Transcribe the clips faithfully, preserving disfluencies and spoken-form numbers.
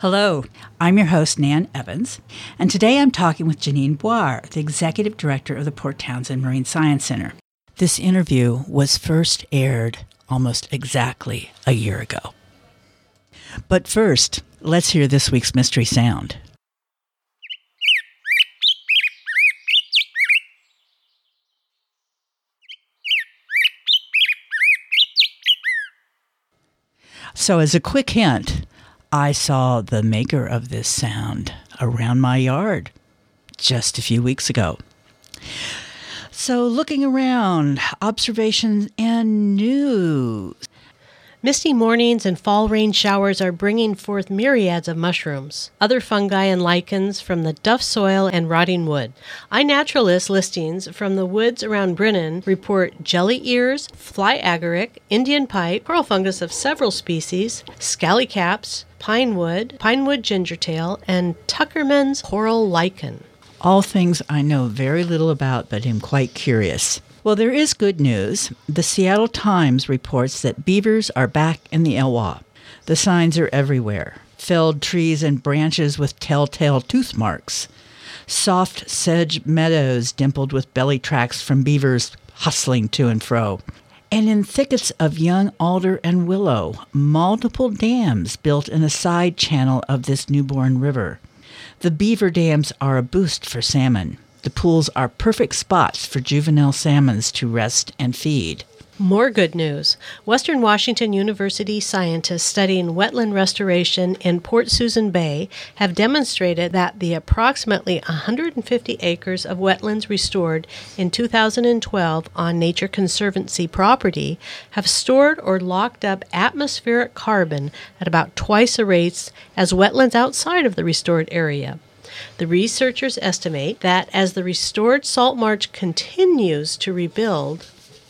Hello, I'm your host, Nan Evans, and today I'm talking with Janine Boire, the Executive Director of the Port Townsend Marine Science Center. This interview was first aired almost exactly a year ago. But first, let's hear this week's mystery sound. So as a quick hint, I saw the maker of this sound around my yard just a few weeks ago. So looking around, observations and news. Misty mornings and fall rain showers are bringing forth myriads of mushrooms, other fungi and lichens from the duff soil and rotting wood. iNaturalist listings from the woods around Brennan report jelly ears, fly agaric, Indian pipe, coral fungus of several species, scallycaps, pine wood, pine wood gingertail, and Tuckerman's coral lichen. All things I know very little about, but am quite curious. Well, there is good news. The Seattle Times reports that beavers are back in the Elwha. The signs are everywhere. Felled trees and branches with telltale tooth marks. Soft sedge meadows dimpled with belly tracks from beavers hustling to and fro. And in thickets of young alder and willow, multiple dams built in a side channel of this newborn river. The beaver dams are a boost for salmon. The pools are perfect spots for juvenile salmons to rest and feed. More good news. Western Washington University scientists studying wetland restoration in Port Susan Bay have demonstrated that the approximately one hundred fifty acres of wetlands restored in two thousand twelve on Nature Conservancy property have stored or locked up atmospheric carbon at about twice the rates as wetlands outside of the restored area. The researchers estimate that as the restored salt marsh continues to rebuild,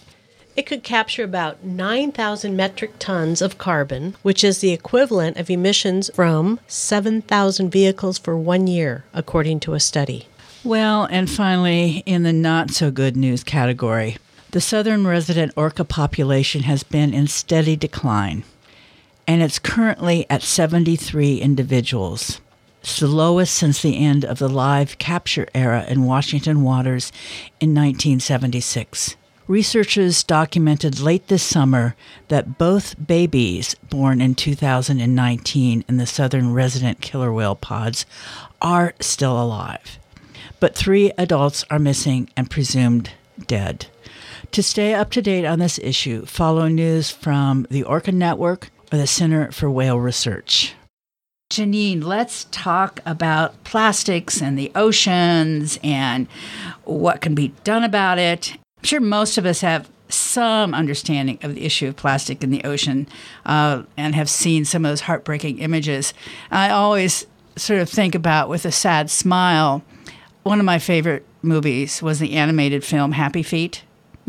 it could capture about nine thousand metric tons of carbon, which is the equivalent of emissions from seven thousand vehicles for one year, according to a study. Well, and finally, in the not-so-good news category, the southern resident orca population has been in steady decline, and it's currently at seventy-three individuals. It's the lowest since the end of the live capture era in Washington waters in nineteen seventy-six. Researchers documented late this summer that both babies born in two thousand nineteen in the southern resident killer whale pods are still alive, but three adults are missing and presumed dead. To stay up to date on this issue, follow news from the Orca Network or the Center for Whale Research. Janine, let's talk about plastics and the oceans and what can be done about it. I'm sure most of us have some understanding of the issue of plastic in the ocean uh, and have seen some of those heartbreaking images. I always sort of think about, with a sad smile, one of my favorite movies was the animated film Happy Feet.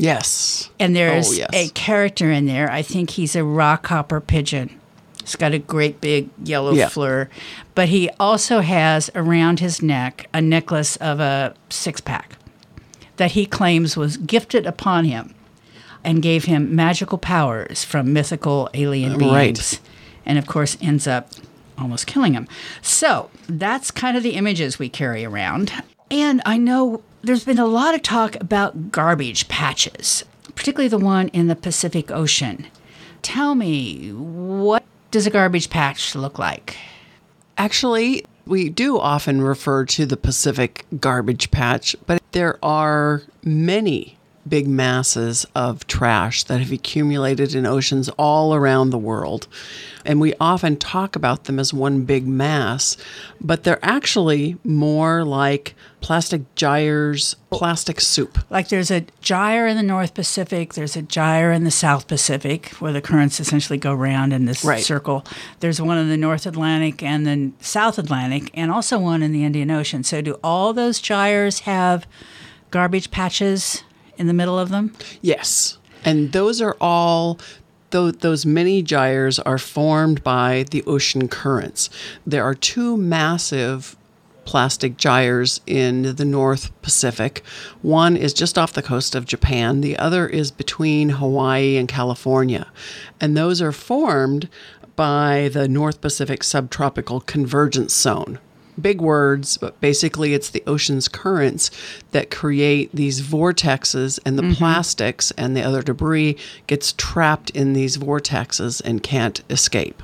Yes. And there's oh, yes. a character in there, I think he's a rockhopper pigeon. He's got a great big yellow yeah. fleur, but he also has around his neck a necklace of a six-pack that he claims was gifted upon him and gave him magical powers from mythical alien beings. Right. And, of course, ends up almost killing him. So that's kind of the images we carry around. And I know there's been a lot of talk about garbage patches, particularly the one in the Pacific Ocean. Tell me, what does a garbage patch look like? Actually, we do often refer to the Pacific garbage patch, but there are many big masses of trash that have accumulated in oceans all around the world. And we often talk about them as one big mass, but they're actually more like plastic gyres, plastic soup. Like there's a gyre in the North Pacific, there's a gyre in the South Pacific, where the currents essentially go round in this right. circle. There's one in the North Atlantic and the South Atlantic, and also one in the Indian Ocean. So do all those gyres have garbage patches in the middle of them? Yes. And those are all, th- those many gyres are formed by the ocean currents. There are two massive plastic gyres in the North Pacific. One is just off the coast of Japan. The other is between Hawaii and California. And those are formed by the North Pacific Subtropical Convergence Zone. Big words, but basically it's the ocean's currents that create these vortexes, and the mm-hmm. plastics and the other debris gets trapped in these vortexes and can't escape.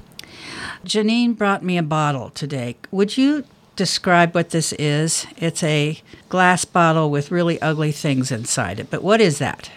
Janine brought me a bottle today. Would you describe what this is? It's a glass bottle with really ugly things inside it, but what is that?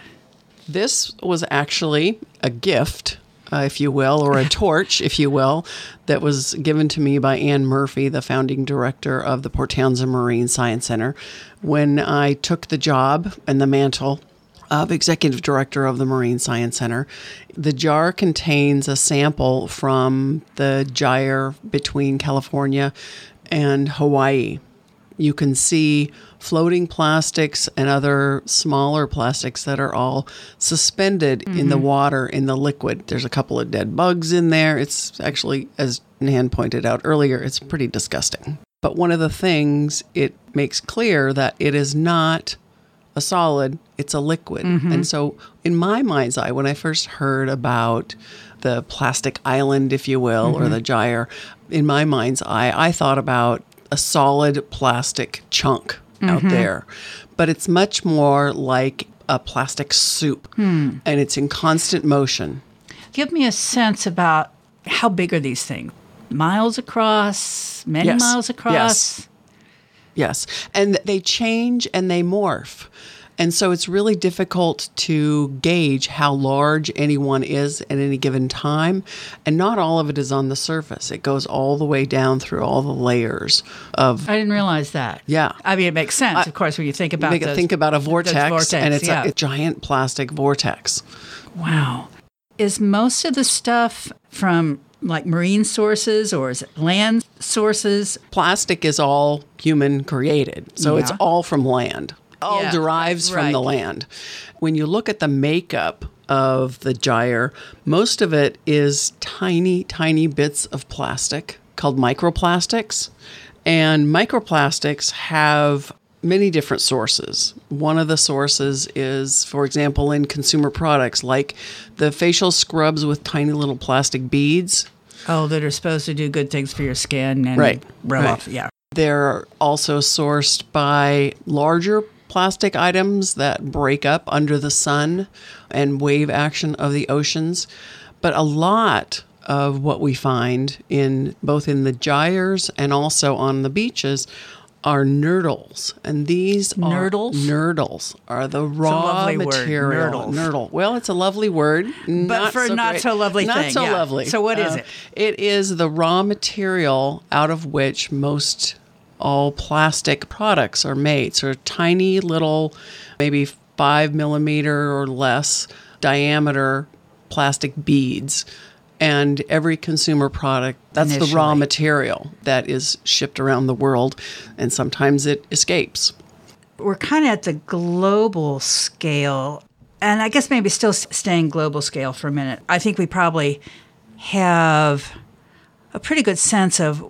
This was actually a gift, uh, if you will, or a torch, if you will, that was given to me by Anne Murphy, the founding director of the Port Townsend Marine Science Center, when I took the job and the mantle of executive director of the Marine Science Center. The jar contains a sample from the gyre between California and Hawaii. You can see floating plastics and other smaller plastics that are all suspended mm-hmm. in the water, in the liquid. There's a couple of dead bugs in there. It's actually, as Nan pointed out earlier, it's pretty disgusting. But one of the things it makes clear that it is not a solid, it's a liquid. Mm-hmm. And so in my mind's eye, when I first heard about the plastic island, if you will, mm-hmm. or the gyre, in my mind's eye, I thought about a solid plastic chunk mm-hmm. out there. But it's much more like a plastic soup, hmm. and it's in constant motion. Give me a sense about how big are these things? Miles across? Many yes. miles across? Yes. Yes. And they change and they morph. And so it's really difficult to gauge how large anyone is at any given time. And not all of it is on the surface. It goes all the way down through all the layers of... I didn't realize that. Yeah. I mean, it makes sense, I, of course, when you think about make those, Think about a vortex, vortex and it's yeah. a, a giant plastic vortex. Wow. Is most of the stuff from like marine sources, or is it land sources? Plastic is all human created. So yeah. it's all from land. All yeah, derives right. from the land. When you look at the makeup of the gyre, most of it is tiny, tiny bits of plastic called microplastics. And microplastics have many different sources. One of the sources is, for example, in consumer products, like the facial scrubs with tiny little plastic beads. Oh, that are supposed to do good things for your skin and right. rub right. off. Yeah. They're also sourced by larger plastic items that break up under the sun and wave action of the oceans. But a lot of what we find in both in the gyres and also on the beaches are nurdles. And these nurdles? are nurdles are the raw material. Word, nurdle. Well, it's a lovely word. But not for so not great. so lovely not thing. so yeah. lovely. So what is uh, it? It is the raw material out of which most all plastic products are made. So tiny little, maybe five millimeter or less diameter plastic beads. And every consumer product, that's Initially. the raw material that is shipped around the world. And sometimes it escapes. We're kind of at the global scale. And I guess maybe still staying global scale for a minute. I think we probably have a pretty good sense of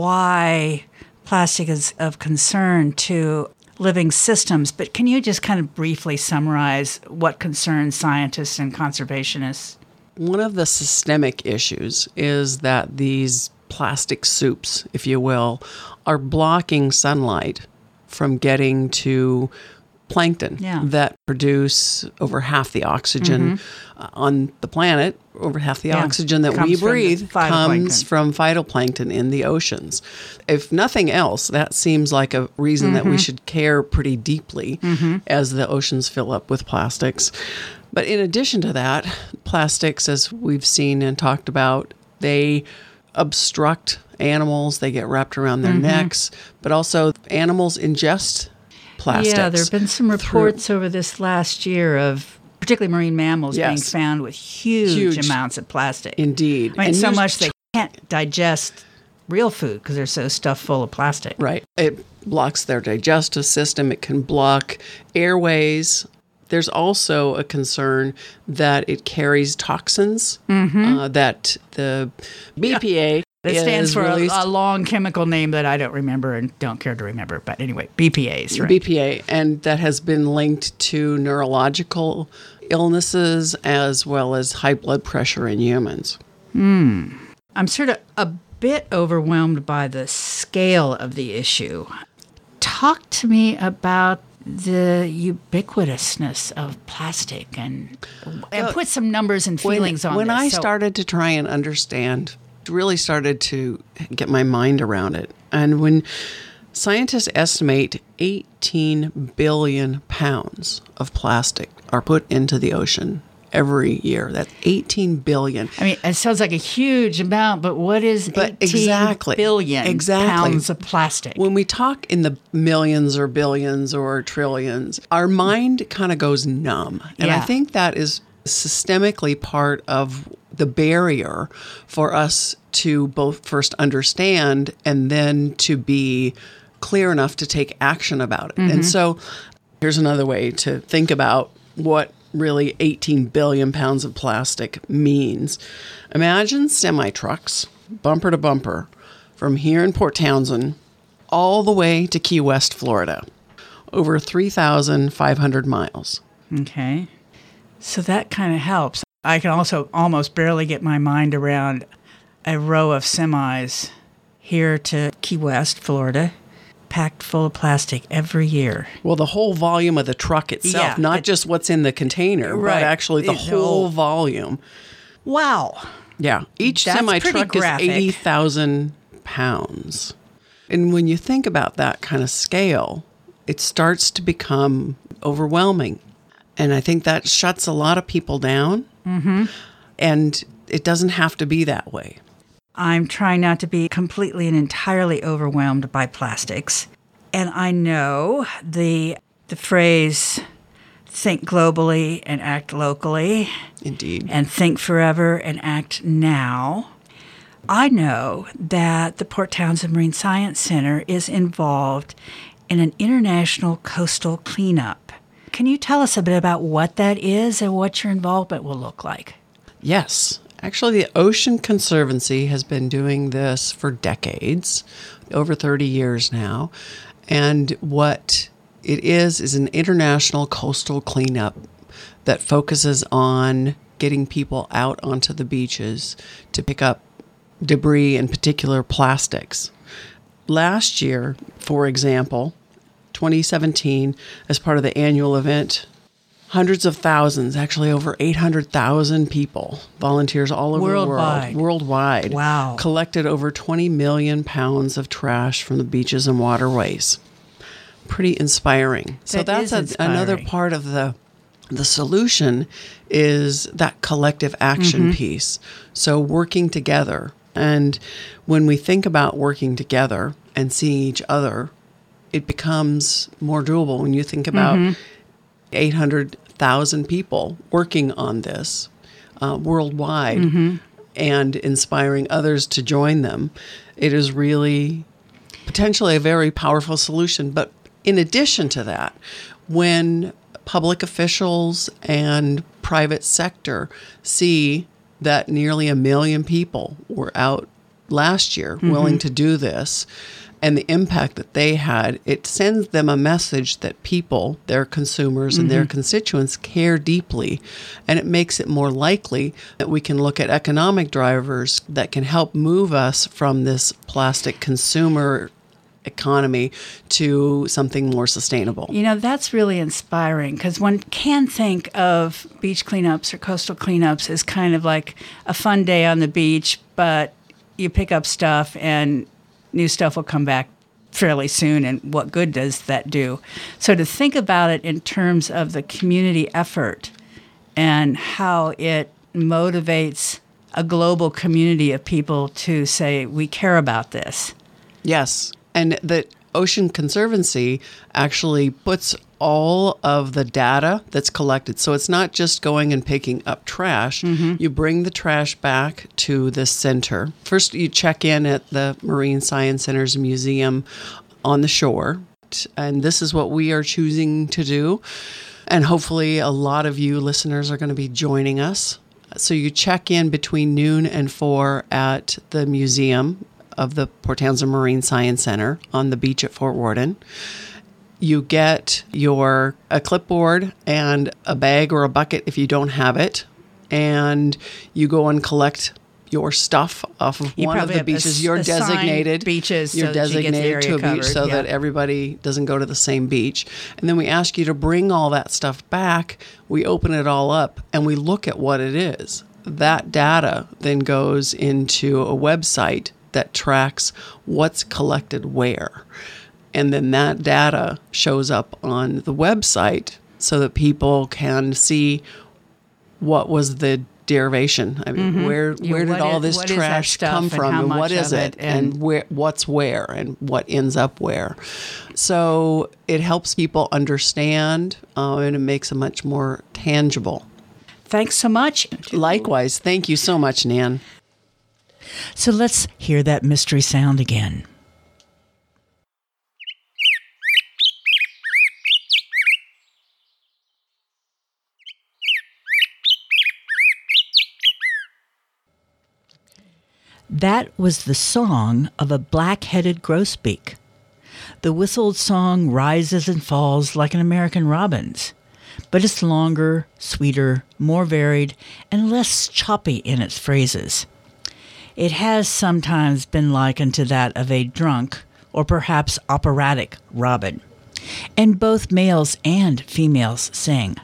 why plastic is of concern to living systems, but can you just kind of briefly summarize what concerns scientists and conservationists? One of the systemic issues is that these plastic soups, if you will, are blocking sunlight from getting to plankton yeah. that produce over half the oxygen mm-hmm. uh, on the planet. Over half the yeah. oxygen that comes we breathe from comes from phytoplankton in the oceans. If nothing else, that seems like a reason mm-hmm. that we should care pretty deeply mm-hmm. as the oceans fill up with plastics. But in addition to that, plastics, as we've seen and talked about, they obstruct animals. They get wrapped around their mm-hmm. necks, but also animals ingest plastics. Yeah, there have been some reports through. over this last year of particularly marine mammals yes. being found with huge, huge amounts of plastic. Indeed. I mean, and so much they can't digest real food because they're so stuffed full of plastic. Right. It blocks their digestive system. It can block airways. There's also a concern that it carries toxins mm-hmm. uh, that the B P A yeah. It stands for a, released, a long chemical name that I don't remember and don't care to remember. But anyway, B P As, right? B P A, and that has been linked to neurological illnesses as well as high blood pressure in humans. Hmm. I'm sort of a bit overwhelmed by the scale of the issue. Talk to me about the ubiquitousness of plastic and, and put some numbers and feelings when, on when this. When I so, started to try and understand, really started to get my mind around it. And when scientists estimate eighteen billion pounds of plastic are put into the ocean every year. That's eighteen billion. I mean, it sounds like a huge amount, but what is but eighteen exactly, billion exactly. pounds of plastic? When we talk in the millions or billions or trillions, our mind kind of goes numb. And yeah. I think that is systemically part of the barrier for us to both first understand and then to be clear enough to take action about it. Mm-hmm. And so here's another way to think about what really eighteen billion pounds of plastic means. Imagine semi-trucks, bumper to bumper, from here in Port Townsend all the way to Key West, Florida, over three thousand five hundred miles. Okay. So that kind of helps. I can also almost barely get my mind around a row of semis here to Key West, Florida, packed full of plastic every year. Well, the whole volume of the truck itself, yeah, not it, just what's in the container, right. but actually the it, whole volume. Wow. Yeah. Each That's semi-truck is eighty thousand pounds. And when you think about that kind of scale, it starts to become overwhelming. And I think that shuts a lot of people down. Mm-hmm. And it doesn't have to be that way. I'm trying not to be completely and entirely overwhelmed by plastics. And I know the the phrase, think globally and act locally. Indeed. And think forever and act now. I know that the Port Townsend Marine Science Center is involved in an international coastal cleanup. Can you tell us a bit about what that is and what your involvement will look like? Yes. Actually, the Ocean Conservancy has been doing this for decades, over thirty years now. And what it is is an international coastal cleanup that focuses on getting people out onto the beaches to pick up debris, in particular plastics. Last year, for example, twenty seventeen, as part of the annual event, hundreds of thousands, actually over eight hundred thousand people, volunteers all over worldwide. the world, worldwide, wow. collected over twenty million pounds of trash from the beaches and waterways. Pretty inspiring. That so that's is a, inspiring. another part of the the solution is that collective action mm-hmm. piece. So working together. And when we think about working together and seeing each other, it becomes more doable. When you think about mm-hmm. eight hundred thousand people working on this uh, worldwide mm-hmm. and inspiring others to join them, it is really potentially a very powerful solution. But in addition to that, when public officials and private sector see that nearly a million people were out last year mm-hmm. willing to do this, and the impact that they had, it sends them a message that people, their consumers and mm-hmm. their constituents care deeply. And it makes it more likely that we can look at economic drivers that can help move us from this plastic consumer economy to something more sustainable. You know, that's really inspiring because one can think of beach cleanups or coastal cleanups as kind of like a fun day on the beach, but you pick up stuff and new stuff will come back fairly soon, and what good does that do? So to think about it in terms of the community effort and how it motivates a global community of people to say, we care about this. Yes, and the Ocean Conservancy actually puts all of the data that's collected. So it's not just going and picking up trash. Mm-hmm. You bring the trash back to the center. First, you check in at the Marine Science Center's museum on the shore. And this is what we are choosing to do. And hopefully a lot of you listeners are going to be joining us. So you check in between noon and four at the museum of the Port Townsend Marine Science Center on the beach at Fort Worden. You get your a clipboard and a bag or a bucket if you don't have it, and you go and collect your stuff off of You one of probably the have beaches. ass- You're assigned designated beaches You're so that you get the designated area to a beach covered, so yeah. that everybody doesn't go to the same beach. And then we ask you to bring all that stuff back. We open it all up and we look at what it is. That data then goes into a website that tracks what's collected where. And then that data shows up on the website so that people can see what was the derivation. I mean, mm-hmm. where Yeah, where did all is, this trash come from, and, and what is it, and, and where what's where, and what ends up where. So it helps people understand, uh, and it makes it much more tangible. Thanks so much. Likewise, thank you so much, Nan. So let's hear that mystery sound again. That was the song of a black-headed grosbeak. The whistled song rises and falls like an American robin's, but it's longer, sweeter, more varied, and less choppy in its phrases. It has sometimes been likened to that of a drunk or perhaps operatic robin, and both males and females sing.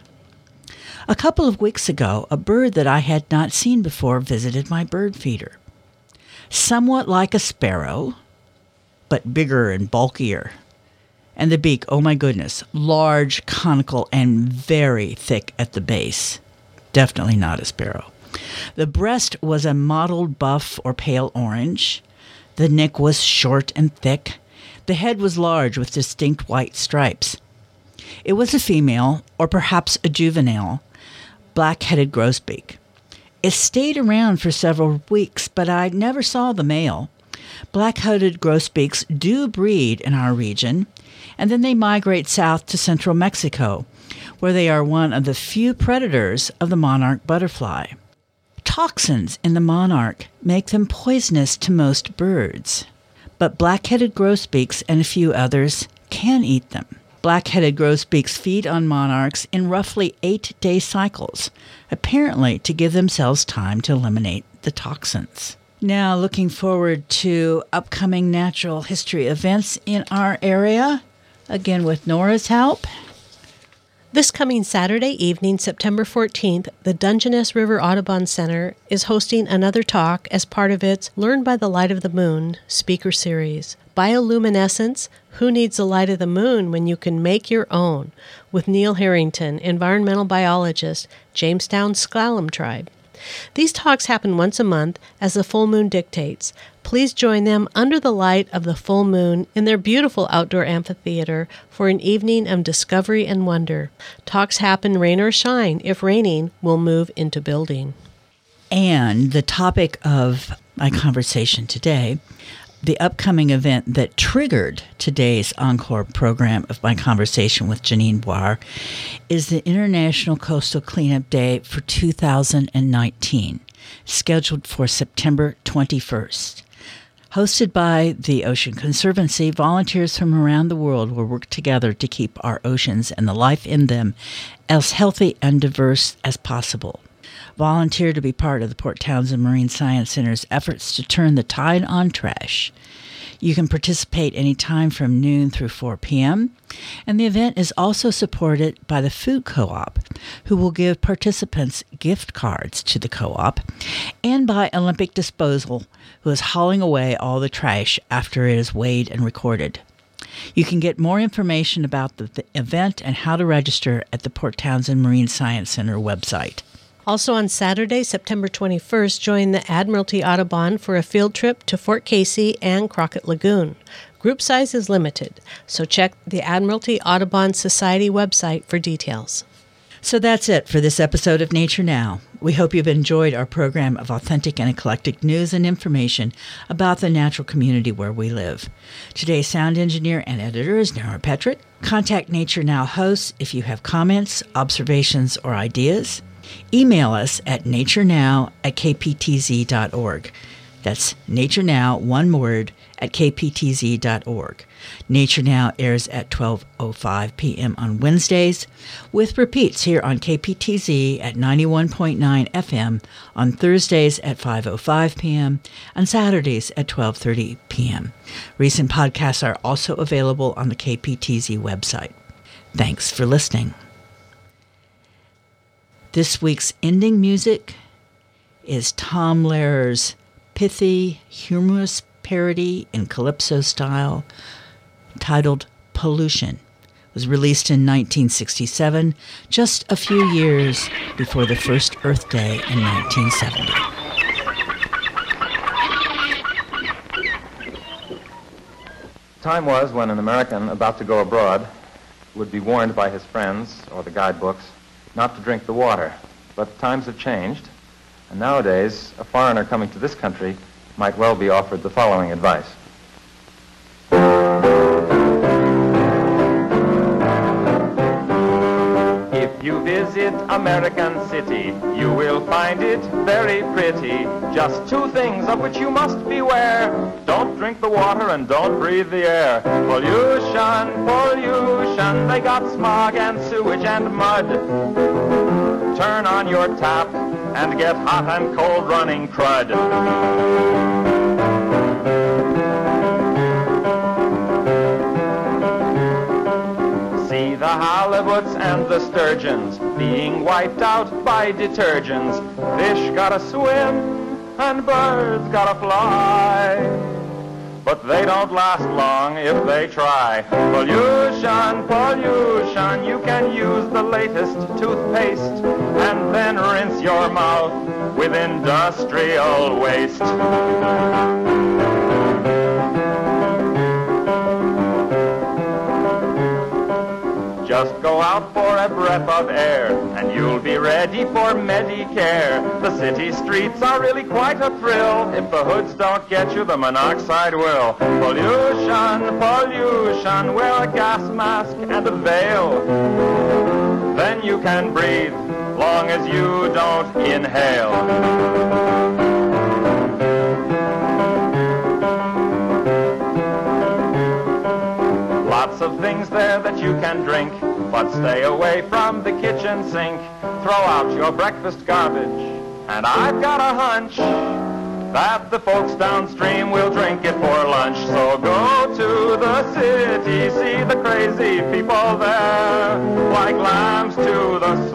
A couple of weeks ago, a bird that I had not seen before visited my bird feeder. Somewhat like a sparrow, but bigger and bulkier. And the beak, oh my goodness, large, conical, and very thick at the base. Definitely not a sparrow. The breast was a mottled buff or pale orange. The neck was short and thick. The head was large with distinct white stripes. It was a female, or perhaps a juvenile, black-headed grosbeak. It stayed around for several weeks, but I never saw the male. Black-headed grosbeaks do breed in our region, and then they migrate south to central Mexico, where they are one of the few predators of the monarch butterfly. Toxins in the monarch make them poisonous to most birds, but black-headed grosbeaks and a few others can eat them. Black-headed grosbeaks feed on monarchs in roughly eight-day cycles, apparently to give themselves time to eliminate the toxins. Now, looking forward to upcoming natural history events in our area, again with Nora's help. This coming Saturday evening, September fourteenth, the Dungeness River Audubon Center is hosting another talk as part of its Learn by the Light of the Moon speaker series. Bioluminescence, Who Needs the Light of the Moon When You Can Make Your Own? With Neil Harrington, environmental biologist, Jamestown Sklallam Tribe. These talks happen once a month as the full moon dictates. Please join them under the light of the full moon in their beautiful outdoor amphitheater for an evening of discovery and wonder. Talks happen rain or shine. If raining, we'll move into building. And the topic of my conversation today, the upcoming event that triggered today's encore program of my conversation with Janine Boire, is the International Coastal Cleanup Day for two thousand nineteen, scheduled for September twenty-first. Hosted by the Ocean Conservancy, volunteers from around the world will work together to keep our oceans and the life in them as healthy and diverse as possible. Volunteer to be part of the Port Townsend Marine Science Center's efforts to turn the tide on trash. You can participate anytime from noon through four p.m., and the event is also supported by the Food Co-op, who will give participants gift cards to the co-op, and by Olympic Disposal, who is hauling away all the trash after it is weighed and recorded. You can get more information about the, the event and how to register at the Port Townsend Marine Science Center website. Also on Saturday, September twenty-first, join the Admiralty Audubon for a field trip to Fort Casey and Crockett Lagoon. Group size is limited, so check the Admiralty Audubon Society website for details. So that's it for this episode of Nature Now. We hope you've enjoyed our program of authentic and eclectic news and information about the natural community where we live. Today's sound engineer and editor is Nora Petrick. Contact Nature Now hosts if you have comments, observations, or ideas. Email us at naturenow at k p t z dot org. That's naturenow, one word, at k p t z dot org. Nature Now airs at twelve oh five p.m. on Wednesdays, with repeats here on K P T Z at ninety-one point nine F M on Thursdays at five oh five p.m. and Saturdays at twelve thirty p.m. Recent podcasts are also available on the K P T Z website. Thanks for listening. This week's ending music is Tom Lehrer's pithy, humorous parody in calypso style titled Pollution. It was released in nineteen sixty-seven, just a few years before the first Earth Day in nineteen seventy. Time was when an American about to go abroad would be warned by his friends or the guidebooks not to drink the water. But times have changed, and nowadays a foreigner coming to this country might well be offered the following advice. If you visit American City, you will find it very pretty. Just two things of which you must beware. Don't drink the water and don't breathe the air. Pollution, pollution, they got smog and sewage and mud. Turn on your tap and get hot and cold running crud. See the halibuts and the sturgeons being wiped out by detergents. Fish gotta swim and birds gotta fly, but they don't last long if they try. Pollution, pollution, you can use the latest toothpaste and then rinse your mouth with industrial waste. Just go out for a breath of air, and you'll be ready for Medicare. The city streets are really quite a thrill. If the hoods don't get you, the monoxide will. Pollution, pollution, wear a gas mask and a veil. Then you can breathe, long as you don't inhale. Lots of things there that you can drink, but stay away from the kitchen sink. Throw out your breakfast garbage, and I've got a hunch that the folks downstream will drink it for lunch. So go to the city, see the crazy people there, like lambs to the